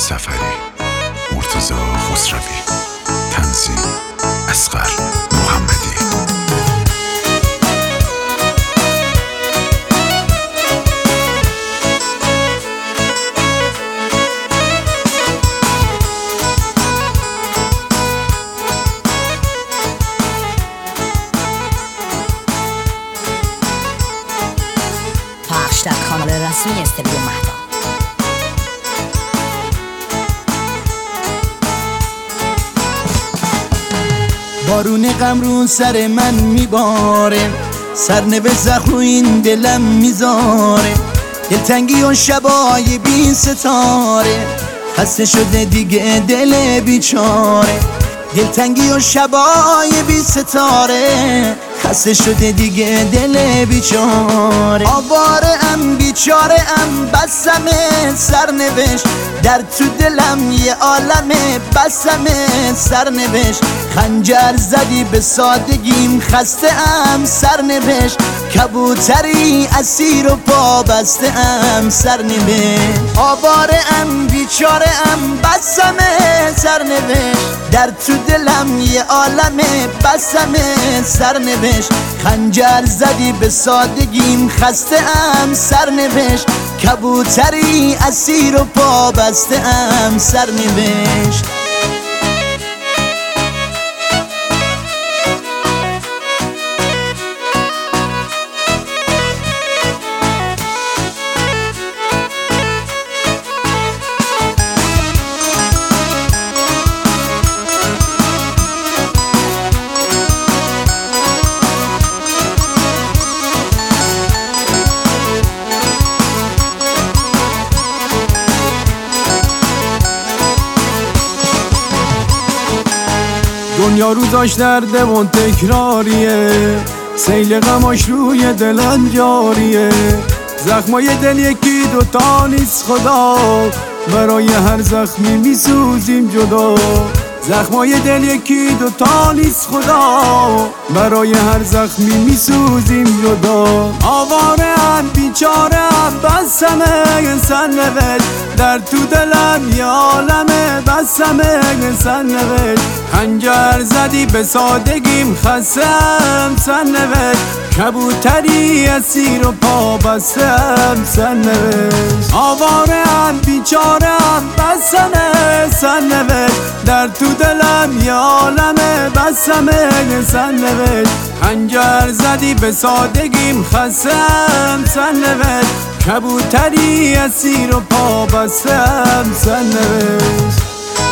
سفری، مرتضی خسروی، تنظیم اصغر محمدی. پخش در کانال رسمی استودیو مهدا. بارون غم رو سر من میباره، سرنوشت زخم رو این دلم میذاره، دلتنگی و شبای بی ستاره، خسته شده دیگه دل بیچاره، دلتنگی و شبای بی ستاره، خسته شده دیگه دل بیچاره. آواره ام بیچاره ام، بسمه سرنوشت در تو دلم یه عالمه، بسمه سرنوشت خنجر زدی به سادگیم، خسته ام سرنوشت کبوتری اسیر و پا بسته ام سرنوشت. آواره ام بیچاره ام، بسمه سرنوشت در تو دلم یه عالمه، بسمه سرنوشت خنجر زدی به سادگیم، خسته ام سرنوشت کبوتری اسیر و پا بسته ام سرنوشت. دنیا روزاش درده و تکراریه، سیل غماش روی دلم جاریه، زخمای دل یکی دوتا نیست خدا، برای هر زخمی میسوزیم جدا، زخمای دل یکی دوتا نیست خدا، برای هر زخمی میسوزیم جدا. آواره ام بیچاره ام، بسمه سرنوشت در تو دلم یه عالمه، بسمه سرنوشت خنجر زدی به سادگیم، خستم سرنوشت کبوتری اسیر و پا بستم سرنوشت. آواره ام بیچاره ام، بسمه سرنوشت در تو دلم یه عالمه، بسمه سرنوشت خنجر زدی به سادگیم، خستم سرنوشت کبوتری اسیر و پا بستم سرنوشت.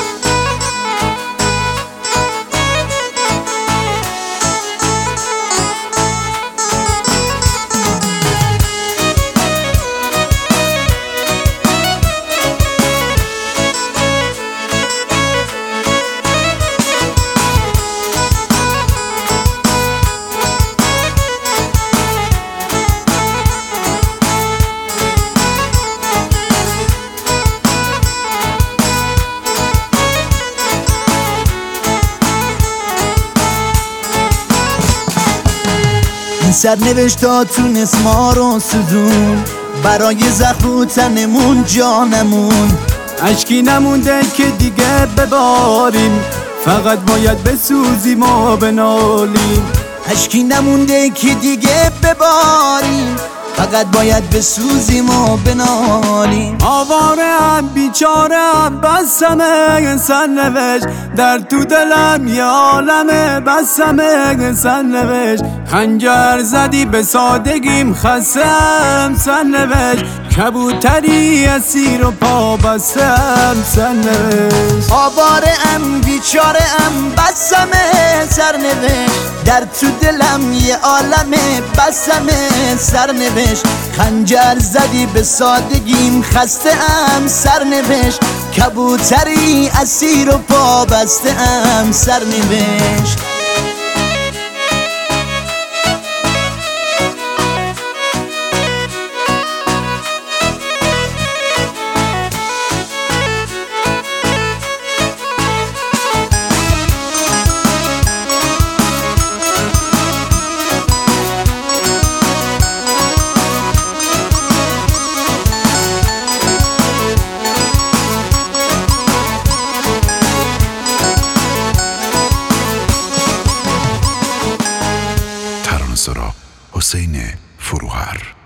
این سرنوشتا تونست ما رو سوزون، برای زخم و تنمون جانمون، اشکی نمونده که دیگه بباریم، فقط باید بسوزیم و بنالیم، اشکی نمونده که دیگه بباریم، فقط باید بسوزیم و بنالیم. آواره ام بیچاره ام، بسمه سرنوشت در تو دلم یه عالمه، بسمه سرنوشت خنجر زدی به سادگیم، خستم سرنوشت کبوتری اسیر و پا بستم سرنوشت. آواره ام بیچاره ام، بسمه سرنوشت در تو دلم یه عالمه، بسمه سرنوشت خنجر زدی به سادگیم، خسته ام سرنوشت کبوتری اسیر و پا بسته ام سرنوشت. سراغ حسین فروغر.